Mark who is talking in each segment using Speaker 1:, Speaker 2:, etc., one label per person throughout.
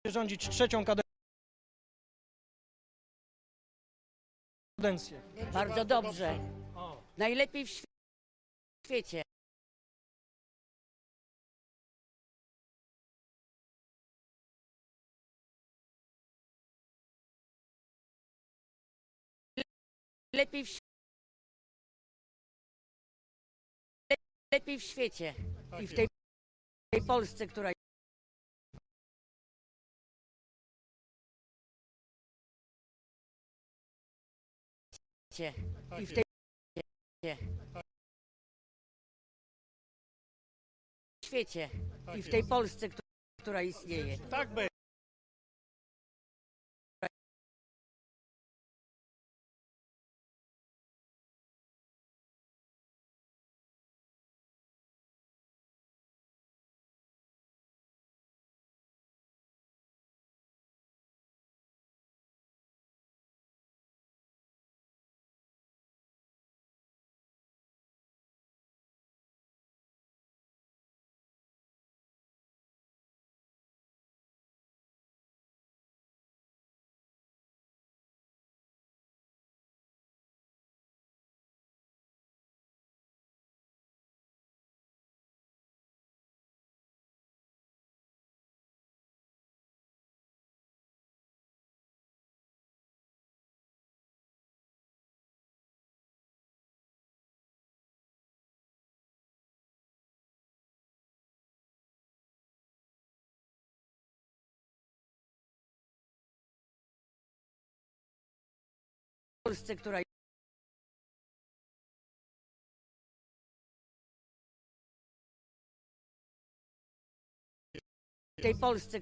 Speaker 1: rządzić trzecią kadencję.
Speaker 2: Bardzo dobrze. Najlepiej w świecie. Lepiej w świecie. I w tej Polsce, która i w tej świecie. I w tej Polsce, która istnieje.
Speaker 3: Tak będzie.
Speaker 2: W Polsce, która w tej Polsce,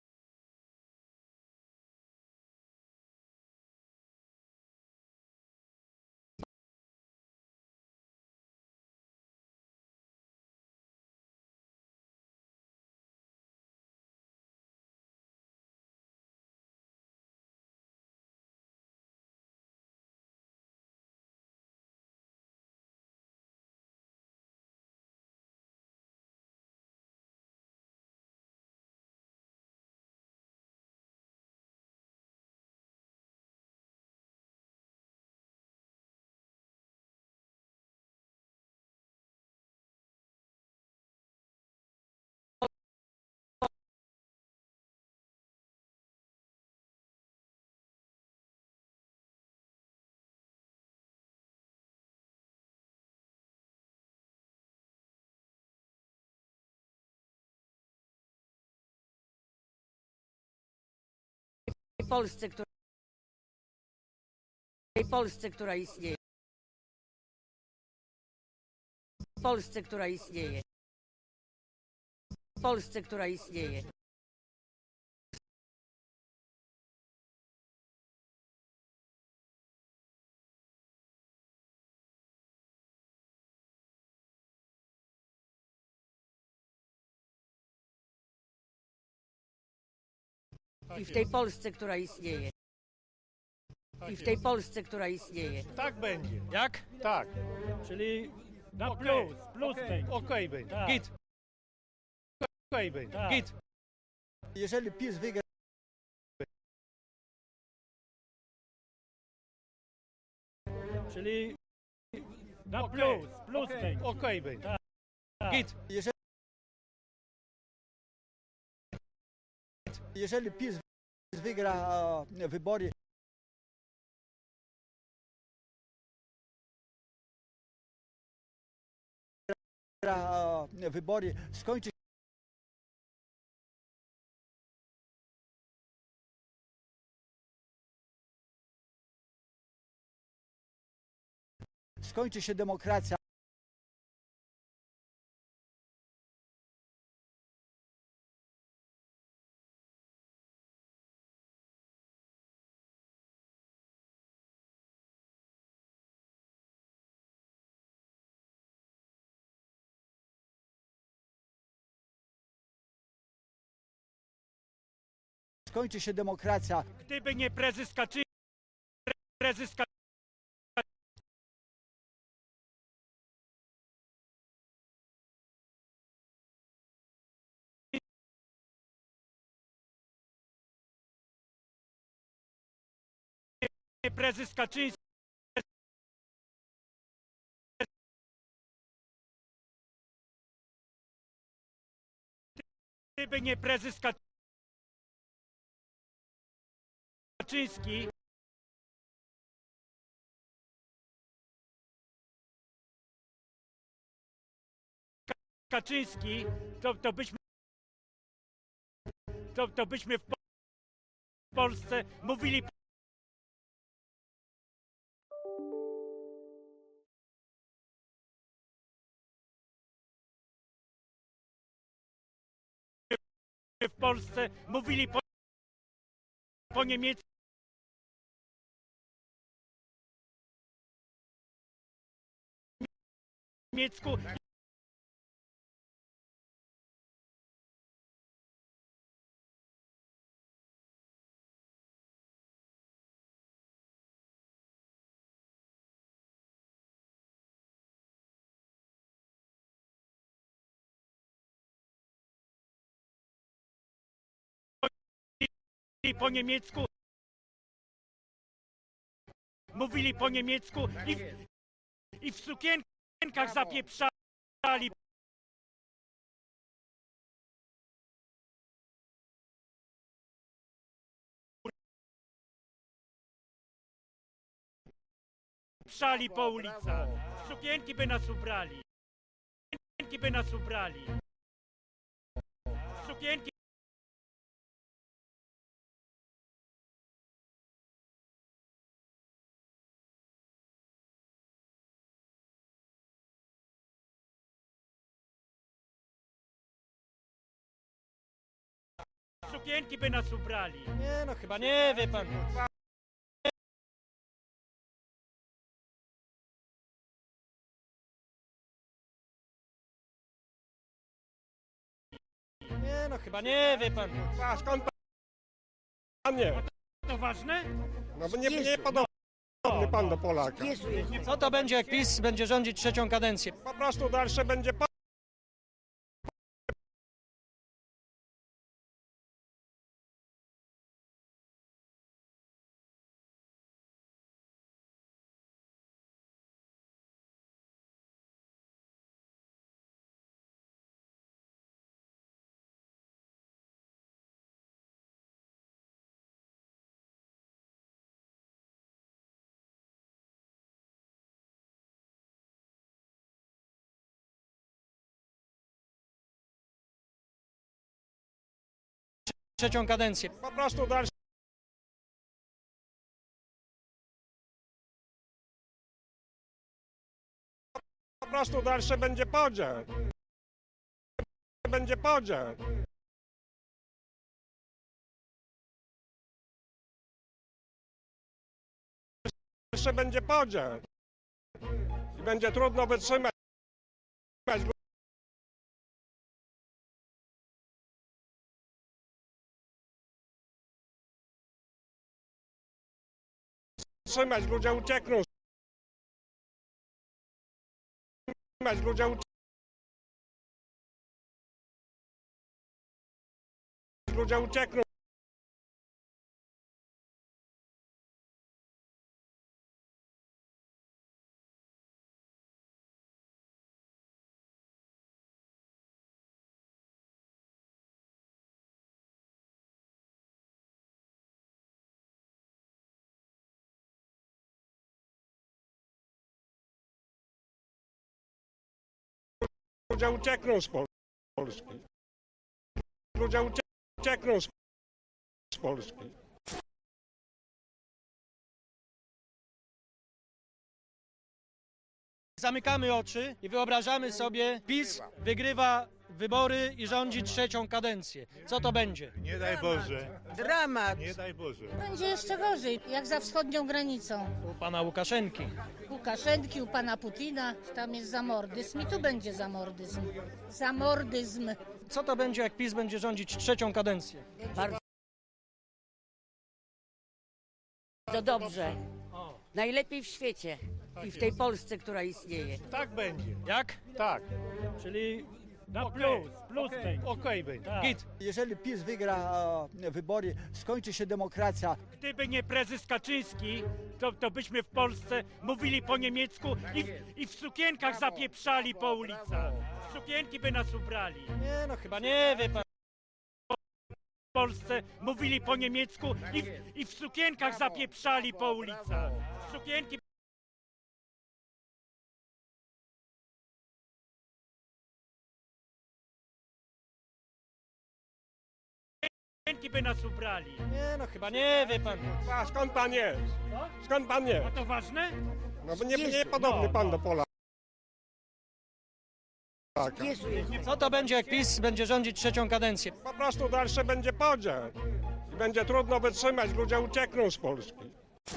Speaker 2: która istnieje. W Polsce, która istnieje. W Polsce, która istnieje. I w tej Polsce, która istnieje. I w tej Polsce, która istnieje.
Speaker 3: Tak będzie.
Speaker 1: Jak?
Speaker 3: Tak.
Speaker 1: Czyli
Speaker 4: Na
Speaker 3: Okej.
Speaker 4: plus będzie.
Speaker 3: Okej będzie.
Speaker 4: Tak.
Speaker 1: git,
Speaker 3: Okej będzie.
Speaker 4: Tak.
Speaker 1: git.
Speaker 5: Jeżeli PiS wygra,
Speaker 1: Czyli
Speaker 4: Na
Speaker 3: Okej.
Speaker 4: plus będzie.
Speaker 3: Okej będzie.
Speaker 1: git.
Speaker 5: jeżeli PiS wygra wybory, skończy się demokracja. Skończy się demokracja.
Speaker 4: Gdyby nie prezes Kaczyński, prezes Kaczyński. Gdyby nie prezes Kaczyński, to byśmy w Polsce mówili po niemiecku. Mówili po niemiecku i w sukienkach zapieprzali. Szali po ulicach. Sukienki by nas ubrali. Sukienki by nas ubrali.
Speaker 1: Nie no, chyba nie, wie pan. Nie no, chyba nie, wie pan.
Speaker 6: A skąd pan nie?
Speaker 4: To ważne?
Speaker 6: No bo nie podobny pan do Polaka.
Speaker 1: Co to będzie, jak PiS będzie rządzić trzecią kadencję?
Speaker 6: Po prostu dalsze będzie
Speaker 1: Trzecią kadencję.
Speaker 6: po prostu dalsze będzie podział. Będzie podział. Dalsze będzie podział. I będzie trudno wytrzymać. Ludzie uciekną. Ludzie uciekną. Ludzie uciekną z Polski. Ludzie uciekną z Polski.
Speaker 1: Zamykamy oczy i wyobrażamy sobie, PiS wygrywa wybory i rządzi trzecią kadencję. Co to będzie?
Speaker 3: Nie daj Boże.
Speaker 2: Dramat.
Speaker 3: Nie daj Boże.
Speaker 7: Będzie jeszcze gorzej, jak za wschodnią granicą.
Speaker 1: U pana Łukaszenki.
Speaker 7: Łukaszenki, u pana Putina, tam jest zamordyzm i tu będzie zamordyzm. Zamordyzm.
Speaker 1: Co to będzie, jak PiS będzie rządzić trzecią kadencję?
Speaker 2: Bardzo dobrze. Najlepiej w świecie i w tej Polsce, która istnieje.
Speaker 3: Tak będzie.
Speaker 1: Jak?
Speaker 3: Tak.
Speaker 1: Czyli
Speaker 4: Na plus będzie.
Speaker 3: Okej będzie.
Speaker 4: Tak.
Speaker 1: Git.
Speaker 5: Jeżeli PiS wygra wybory, skończy się demokracja.
Speaker 4: Gdyby nie prezes Kaczyński, to byśmy w Polsce mówili po niemiecku i w sukienkach zapieprzali po ulicach. Sukienki by nas ubrali.
Speaker 1: Nie no, chyba nie, wie pan.
Speaker 4: W Polsce mówili po niemiecku i w sukienkach zapieprzali po ulicach. Sukienki by nas ubrali.
Speaker 1: Nie no, chyba nie, wie pan.
Speaker 6: A skąd pan jest? Skąd pan jest?
Speaker 4: A to ważne?
Speaker 6: No bo nie podobny pan do Polaka.
Speaker 2: Jezu,
Speaker 1: Co to będzie, jak PiS będzie rządzić trzecią kadencję?
Speaker 6: Po prostu dalszy będzie podział. I będzie trudno wytrzymać, ludzie uciekną z Polski.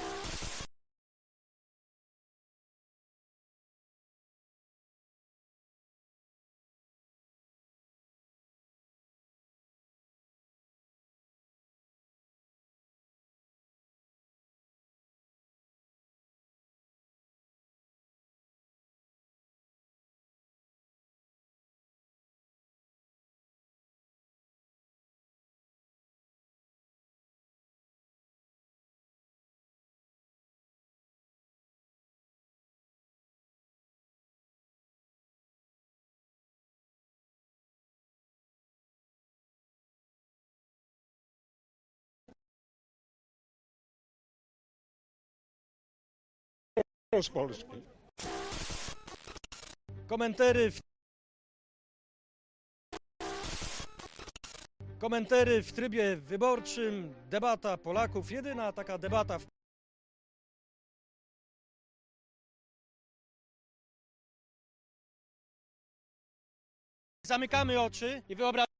Speaker 6: Z Polski.
Speaker 1: Komentery w trybie wyborczym, debata Polaków, jedyna taka debata Zamykamy oczy i wyobrażamy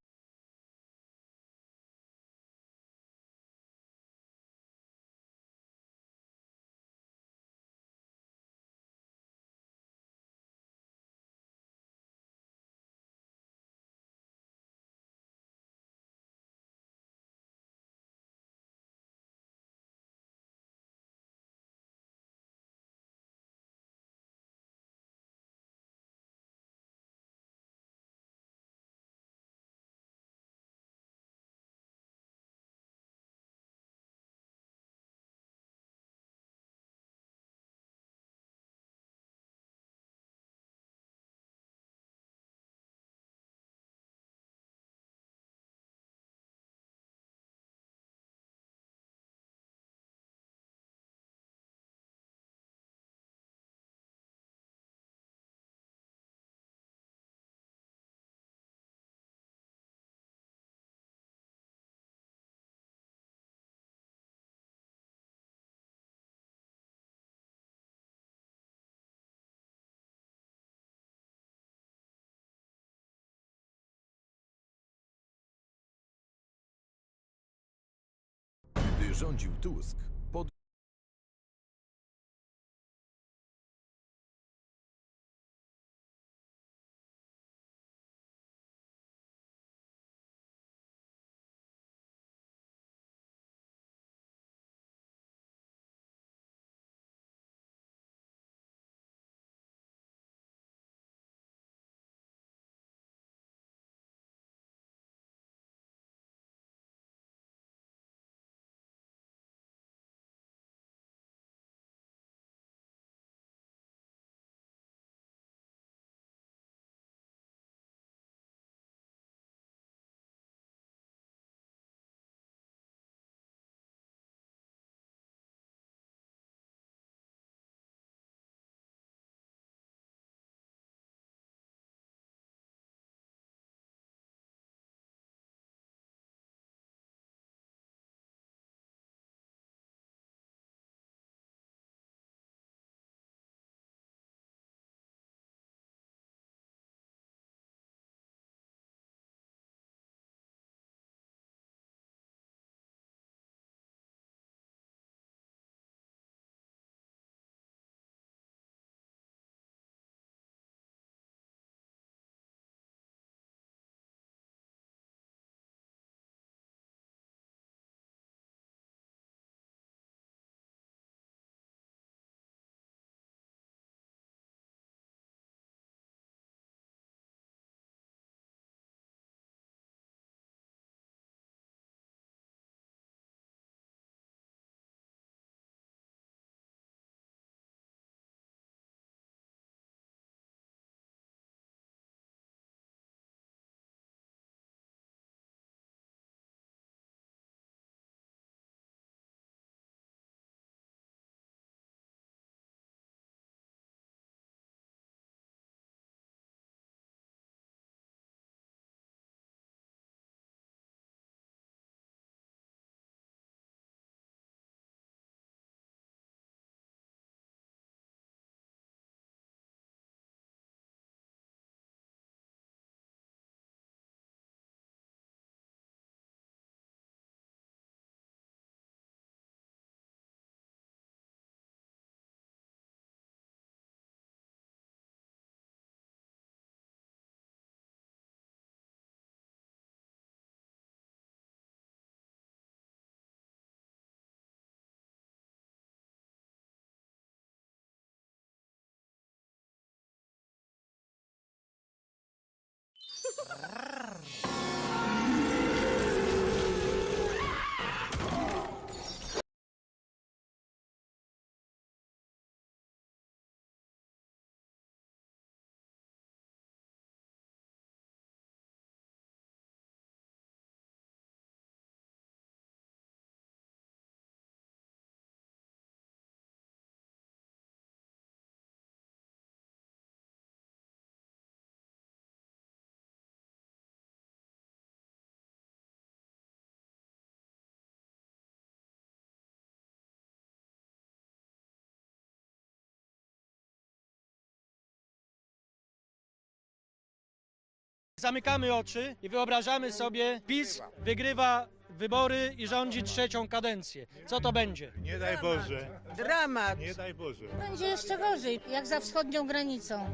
Speaker 8: Gdy rządził Tusk,
Speaker 1: Zamykamy oczy i wyobrażamy sobie, PiS wygrywa wybory i rządzi trzecią kadencję. Co to będzie?
Speaker 3: Nie daj Boże.
Speaker 2: Dramat.
Speaker 3: Nie daj Boże.
Speaker 7: Będzie jeszcze gorzej, jak za wschodnią granicą.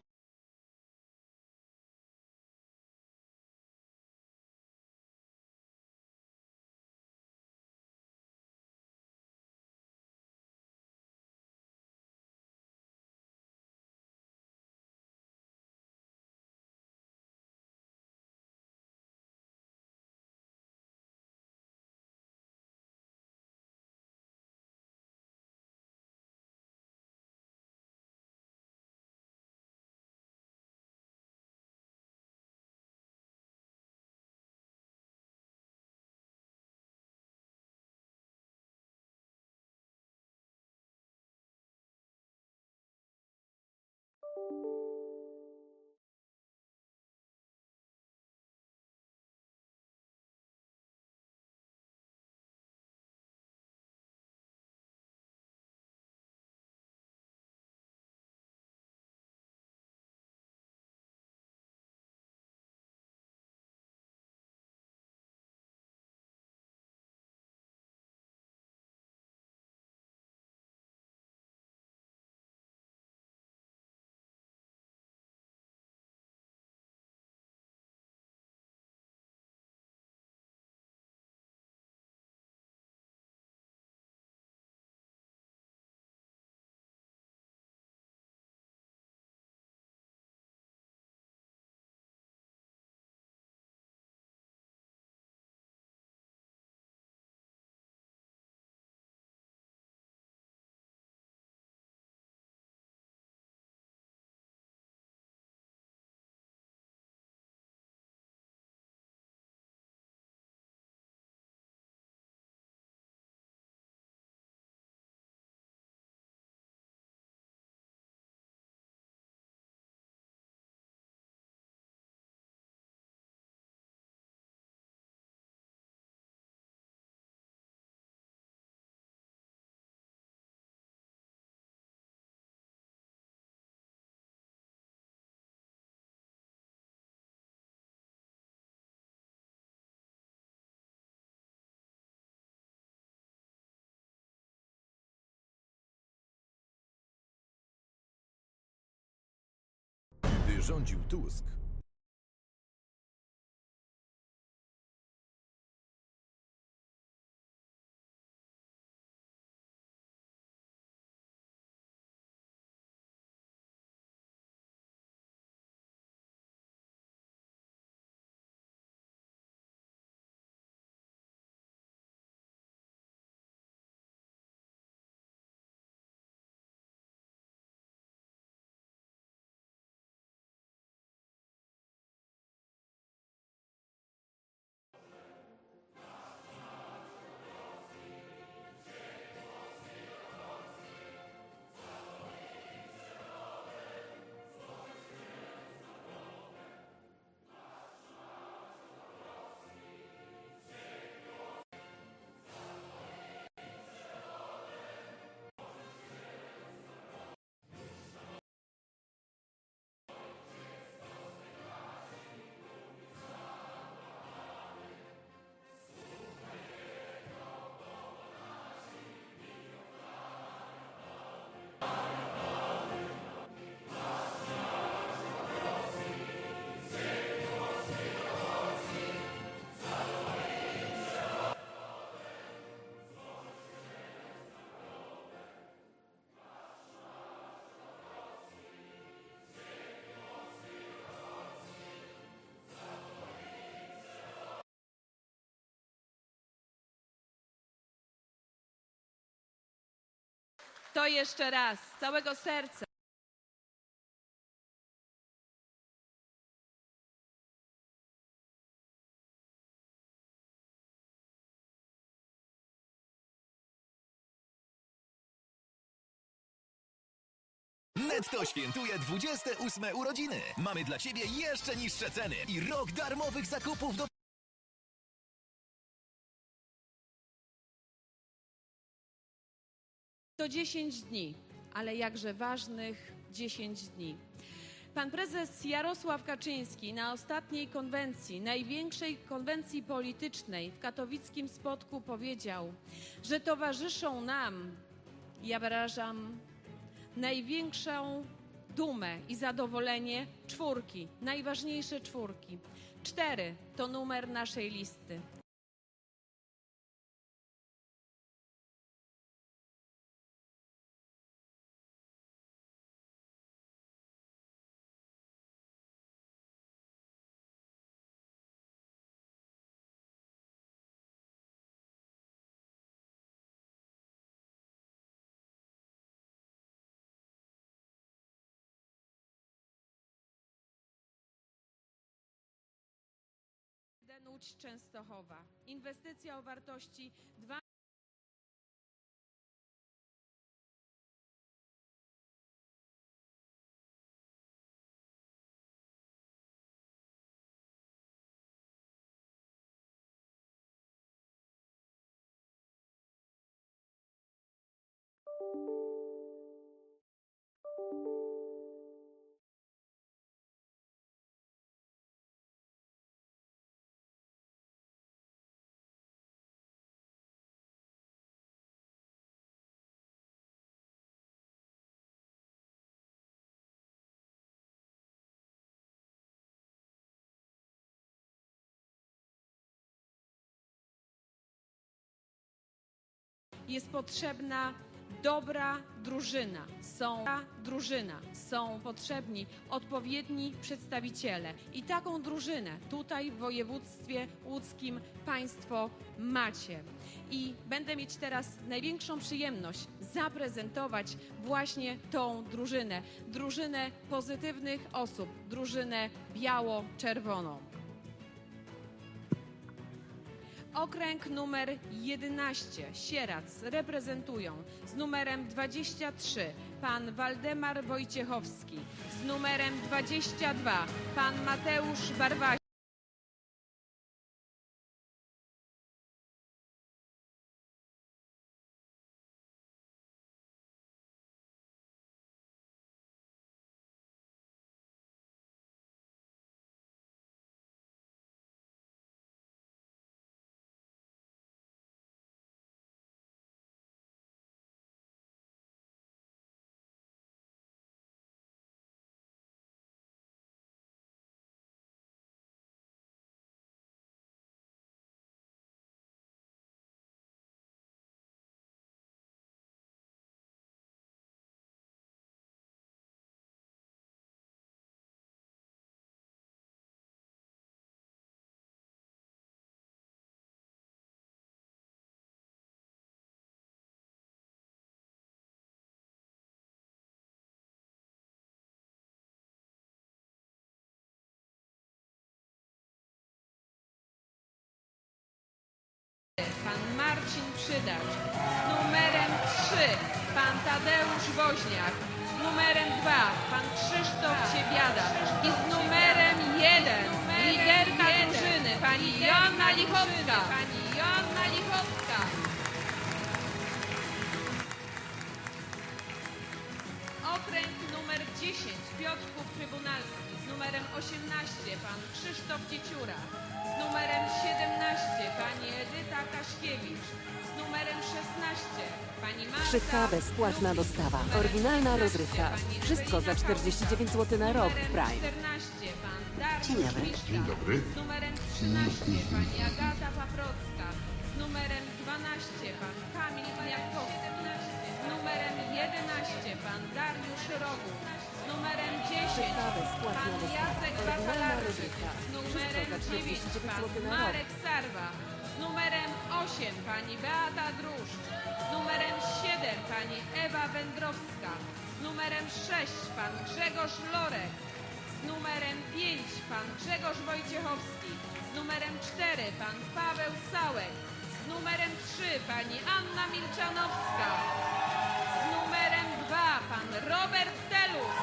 Speaker 8: Gdy rządził Tusk,
Speaker 9: To jeszcze raz, z całego serca.
Speaker 10: Netto świętuje 28 urodziny. Mamy dla Ciebie jeszcze niższe ceny i rok darmowych zakupów do...
Speaker 9: To 10 dni, ale jakże ważnych 10 dni. Pan prezes Jarosław Kaczyński na ostatniej konwencji, największej konwencji politycznej w katowickim Spodku powiedział, że towarzyszą nam, ja wyrażam największą dumę i zadowolenie, 4, najważniejsze 4. 4 to numer naszej listy. Łódź Częstochowa. Inwestycja o wartości 2 jest potrzebna dobra drużyna. Są potrzebni odpowiedni przedstawiciele. I taką drużynę tutaj w województwie łódzkim Państwo macie. I będę mieć teraz największą przyjemność zaprezentować właśnie tą drużynę. Drużynę pozytywnych osób, drużynę biało-czerwoną. Okręg numer 11, Sieradz, reprezentują z numerem 23 pan Waldemar Wojciechowski, z numerem 22 pan Mateusz Barwasi. Pan Marcin Przydacz, z numerem 3 pan Tadeusz Woźniak, z numerem 2 pan Krzysztof Ciebiada i z numerem 1 liderka drużyny pani Joanna Lichocka. Okręg numer 10 Piotrków Trybunalski, z numerem 18 pan Krzysztof Dzieciura, z numerem 17 pani Edyta Kaszkiewicz, z numerem 16 pani Marta.
Speaker 11: Szybka, bezpłatna dostawa. Oryginalna rozrywka. Wszystko za 49 zł na rok w Prime.
Speaker 9: 14 pan Dariusz Miszka, z numerem 13 pani Agata Paprocka, z numerem 12 pan Kamil Kwiatkowski, z numerem 11 pan Dariusz Rogu, z numerem 10 pan Jacek Batalarczyk, z numerem 9 pan Marek Sarwa, z numerem 8 pani Beata Druszcz, z numerem 7 pani Ewa Wędrowska, z numerem 6 pan Grzegorz Lorek, z numerem 5 pan Grzegorz Wojciechowski, z numerem 4 pan Paweł Sałek, z numerem 3 pani Anna Milczanowska, z numerem 2 pan Robert Telus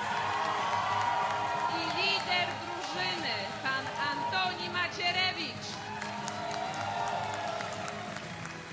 Speaker 9: i lider drużyny pan Antoni Macierewicz.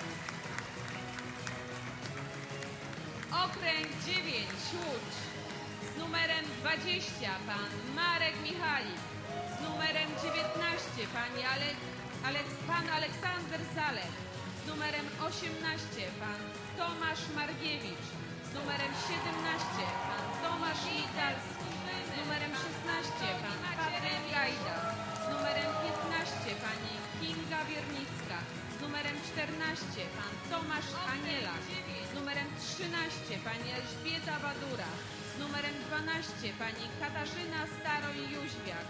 Speaker 9: Okręg 9 Łódź, Z numerem 20 pan Marek Michalik. Z numerem 19 pan Aleksander Zalek. Z numerem 18 pan Tomasz Margiewicz. Z numerem 17 pan Tomasz Mitalski. Z numerem 16 pan Patryk Gajda. Z numerem 15 pani Kinga Wiernicka. Z numerem 14 pan Tomasz Anielak. Z numerem 13 pani Elżbieta Badura. Z numerem 12 pani Katarzyna Staroń-Jóźwiak.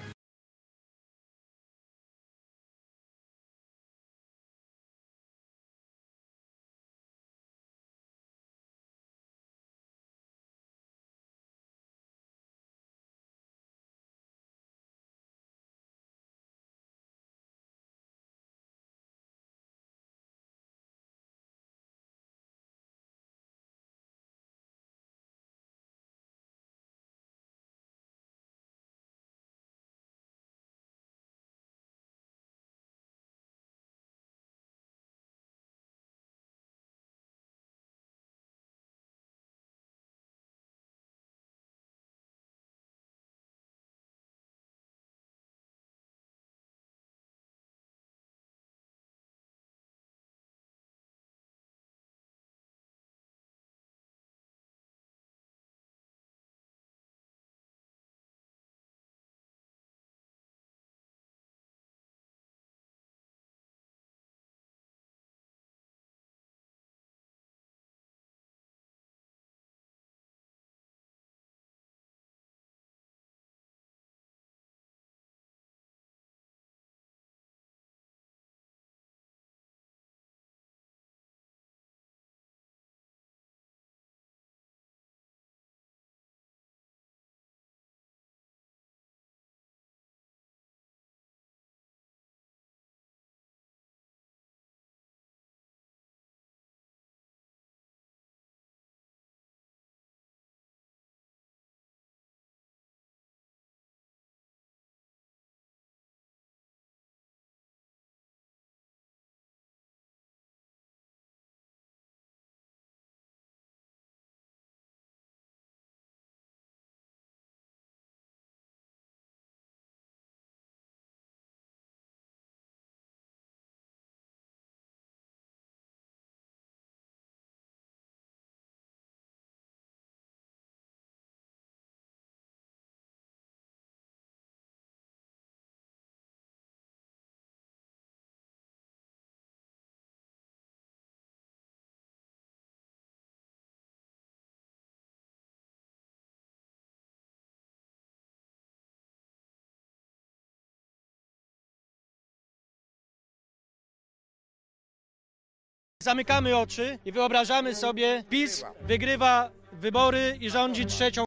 Speaker 1: Zamykamy oczy i wyobrażamy sobie, PiS wygrywa wybory i rządzi trzecią.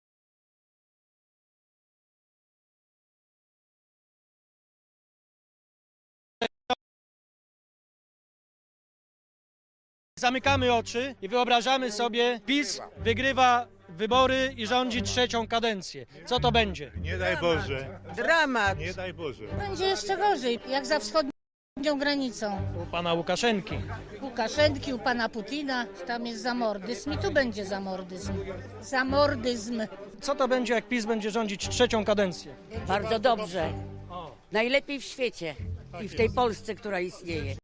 Speaker 1: Zamykamy oczy i wyobrażamy sobie, PiS wygrywa wybory i rządzi trzecią kadencję. Co to będzie?
Speaker 3: Nie daj Boże.
Speaker 2: Dramat.
Speaker 3: Nie daj Boże.
Speaker 7: Będzie jeszcze gorzej, jak za wschodnią granicą.
Speaker 1: U pana Łukaszenki.
Speaker 7: Łukaszenki, u pana Putina, tam jest zamordyzm i tu będzie zamordyzm. Zamordyzm.
Speaker 1: Co to będzie, jak PiS będzie rządzić trzecią kadencję?
Speaker 2: Bardzo dobrze. Najlepiej w świecie i w tej Polsce, która istnieje.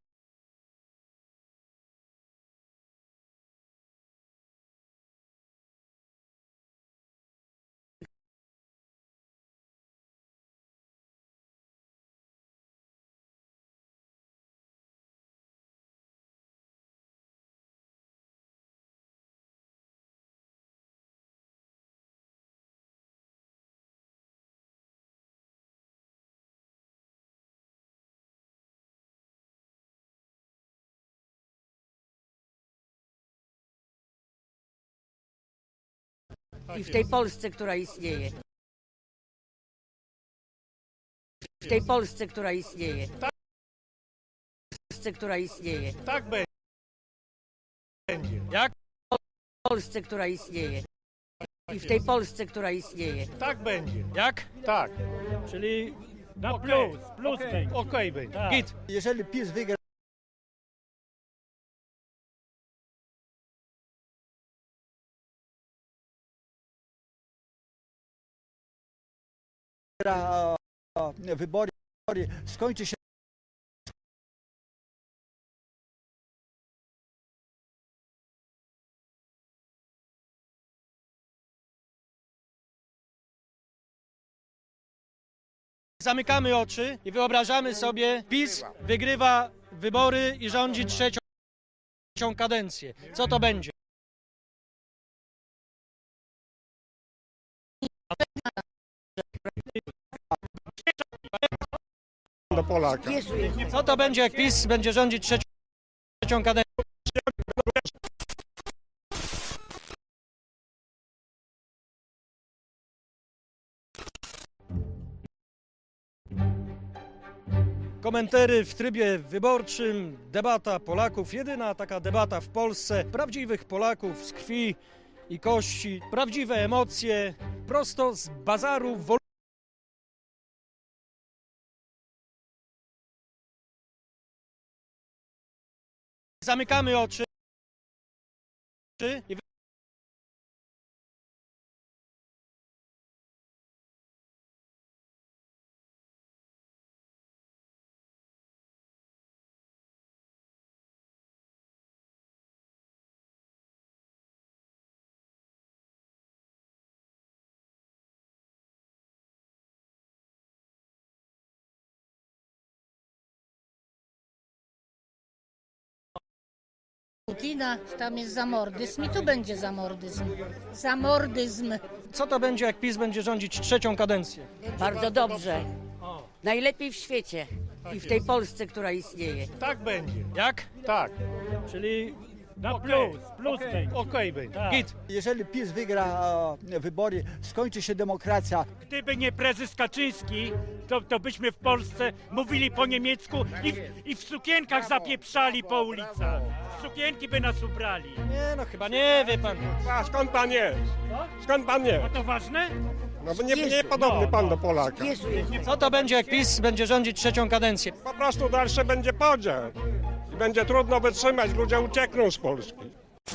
Speaker 2: I w tej Polsce, która istnieje. W tej Polsce, która istnieje. W Polsce, która istnieje.
Speaker 3: Tak będzie.
Speaker 1: Jak?
Speaker 2: W Polsce, która istnieje. I w tej Polsce, która istnieje.
Speaker 3: Tak będzie.
Speaker 1: Jak?
Speaker 3: Tak.
Speaker 1: Czyli
Speaker 4: Na
Speaker 3: Okej.
Speaker 4: plus będzie.
Speaker 3: Okej będzie.
Speaker 1: git.
Speaker 5: Jeżeli PiS wygra wygra wybory, skończy się
Speaker 1: Zamykamy oczy i wyobrażamy sobie, PiS wygrywa wybory i rządzi trzecią kadencję. Co to będzie?
Speaker 6: Do Polaka.
Speaker 1: Co to będzie, jak PiS będzie rządzić trzecią kadencję? Komentary w trybie wyborczym, debata Polaków, jedyna taka debata w Polsce, prawdziwych Polaków z krwi i kości, prawdziwe emocje, prosto z bazaru Zamykamy oczy i
Speaker 7: Putina, tam jest zamordyzm i tu będzie zamordyzm. Zamordyzm.
Speaker 1: Co to będzie, jak PiS będzie rządzić trzecią kadencję?
Speaker 2: Bardzo dobrze. Najlepiej w świecie i w tej Polsce, która istnieje.
Speaker 3: Tak będzie.
Speaker 1: Jak?
Speaker 3: Tak.
Speaker 1: Czyli
Speaker 4: Na
Speaker 3: Okej.
Speaker 4: plus będzie.
Speaker 3: Okej będzie.
Speaker 1: git.
Speaker 5: Jeżeli PiS wygra wybory, skończy się demokracja.
Speaker 4: Gdyby nie prezes Kaczyński, to byśmy w Polsce mówili po niemiecku i w sukienkach zapieprzali po ulicach. W sukienki by nas ubrali.
Speaker 1: Nie, no chyba nie, wie pan.
Speaker 6: A skąd pan jest? Skąd pan
Speaker 4: A
Speaker 6: jest?
Speaker 4: to ważne?
Speaker 6: No bo nie podobny pan do Polaka.
Speaker 1: Co to będzie, jak PiS będzie rządzić trzecią kadencję?
Speaker 6: Po prostu dalszy będzie podział. I będzie trudno wytrzymać, ludzie uciekną z Polski.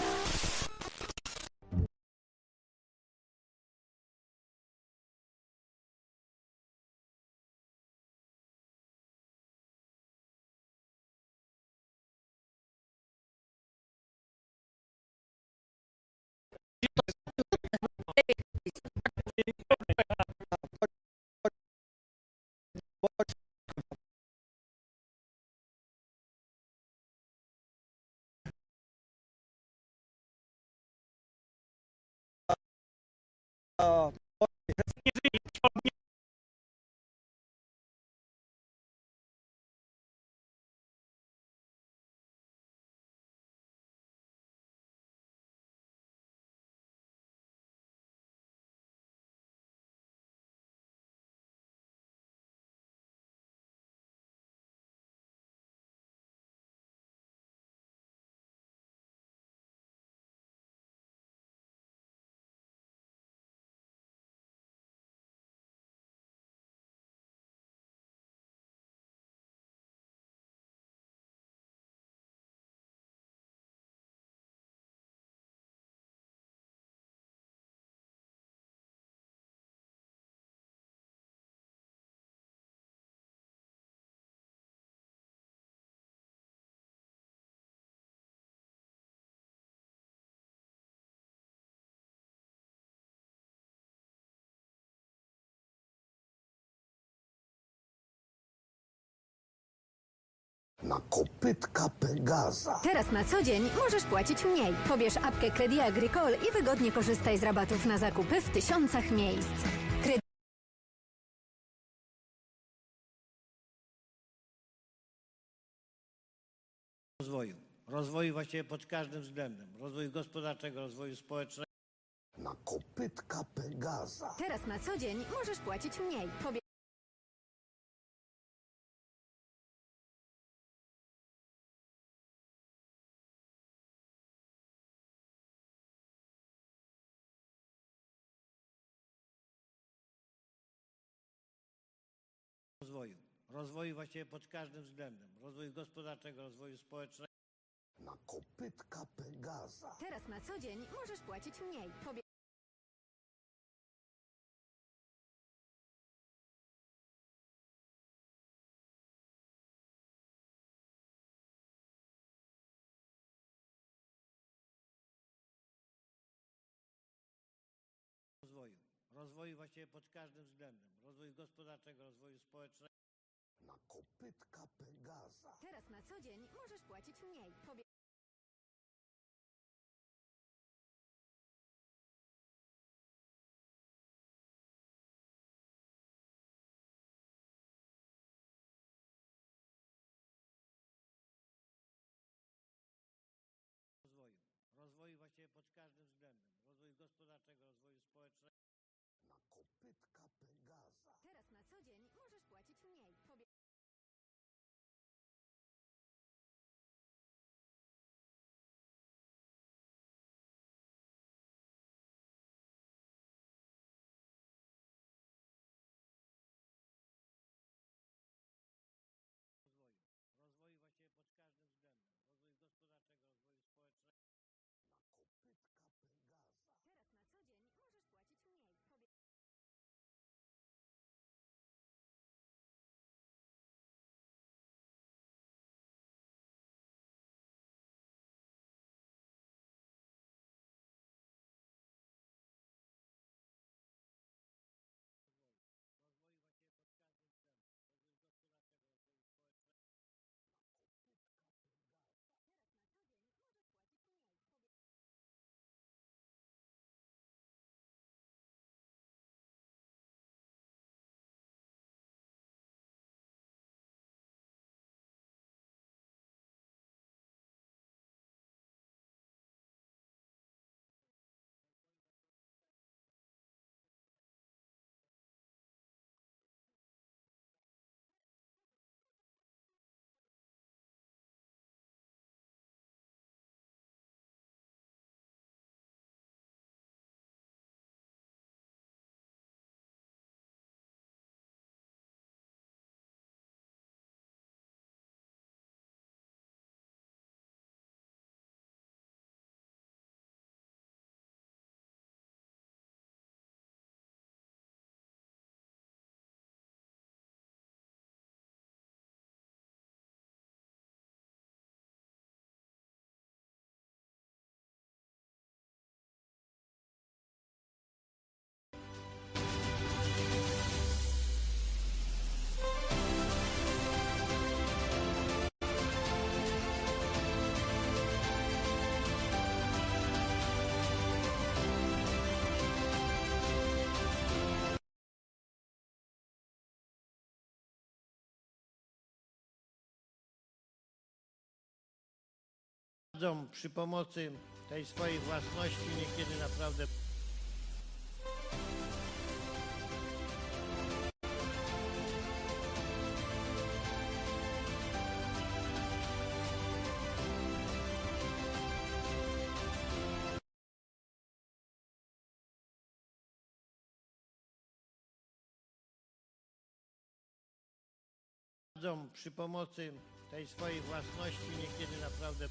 Speaker 12: Na kopytka Pegaza.
Speaker 13: Teraz na co dzień możesz płacić mniej. Pobierz apkę Crédit Agricole i wygodnie korzystaj z rabatów na zakupy w tysiącach miejsc.
Speaker 14: Rozwoju właściwie pod każdym względem. Rozwoju gospodarczego, rozwoju społecznego.
Speaker 12: Na kopytka Pegaza.
Speaker 13: Teraz na co dzień możesz płacić mniej.
Speaker 14: Rozwoju właściwie pod każdym względem. Rozwoju gospodarczego, rozwoju społecznego.
Speaker 12: Na kopytka Pegaza.
Speaker 13: Teraz na co dzień możesz płacić mniej.
Speaker 14: rozwoju właściwie pod każdym względem. Rozwoju gospodarczego, rozwoju społecznego.
Speaker 12: Na kopytka Pegaza.
Speaker 13: Teraz na co dzień możesz płacić mniej.
Speaker 14: Rozwoju właściwie pod każdym względem. Rozwoju gospodarczego, rozwoju społecznego.
Speaker 12: Na kopytka Pegaza.
Speaker 13: Teraz na co dzień możesz płacić mniej.
Speaker 14: Rozwoju właściwie pod każdym względem. Rozwoju gospodarczego, rozwoju społecznego.
Speaker 12: Na kopytka Pegaza.
Speaker 13: Teraz na co dzień możesz płacić mniej.
Speaker 14: Rozwoju właściwie pod każdym względem. Rozwoju gospodarczego, rozwoju społecznego.
Speaker 12: Na kopytka Pegaza.
Speaker 13: Teraz na co dzień możesz płacić mniej.
Speaker 14: Przy pomocy tej swojej własności niekiedy naprawdę przy pomocy tej swojej własności niekiedy naprawdę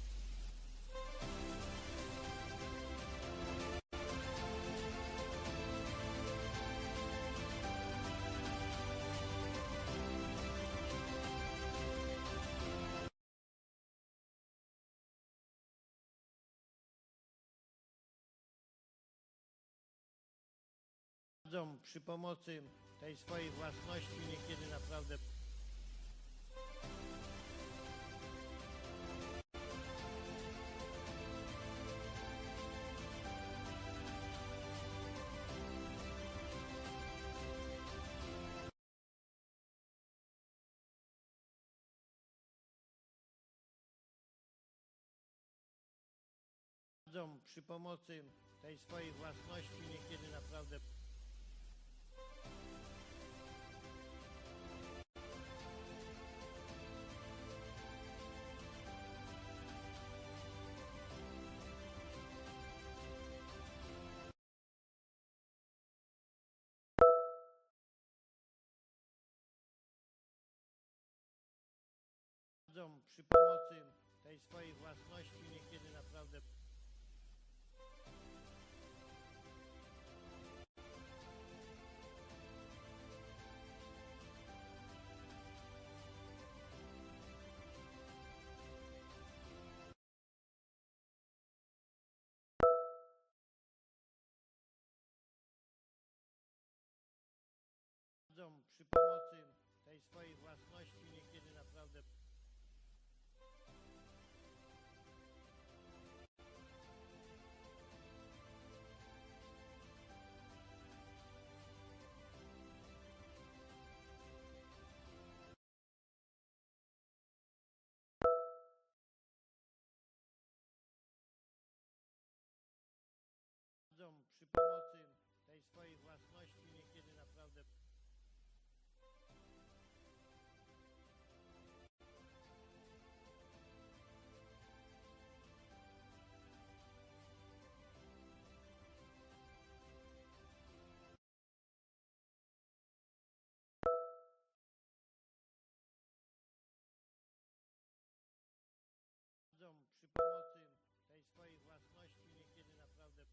Speaker 14: przy pomocy tej swojej własności niekiedy naprawdę przy pomocy tej swojej własności niekiedy naprawdę przy pomocy tej swojej własności niekiedy naprawdę przy pomocy tej swojej własności niekiedy naprawdę przy pomocy tej swojej własności niekiedy naprawdę przy pomocy tej swojej własności niekiedy naprawdę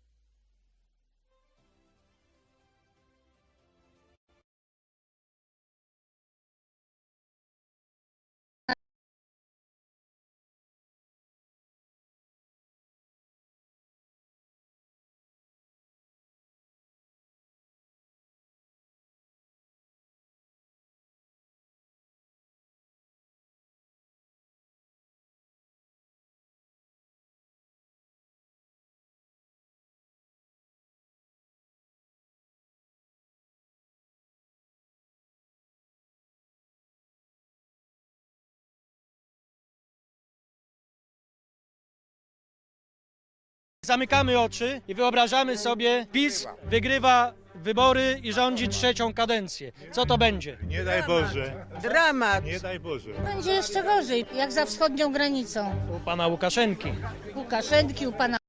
Speaker 1: Zamykamy oczy i wyobrażamy sobie, PiS wygrywa wybory i rządzi trzecią kadencję. Co to będzie?
Speaker 3: Nie daj Boże.
Speaker 2: Dramat!
Speaker 3: Nie daj Boże.
Speaker 7: Będzie jeszcze gorzej, jak za wschodnią granicą.
Speaker 1: U pana Łukaszenki.
Speaker 7: Łukaszenki, u pana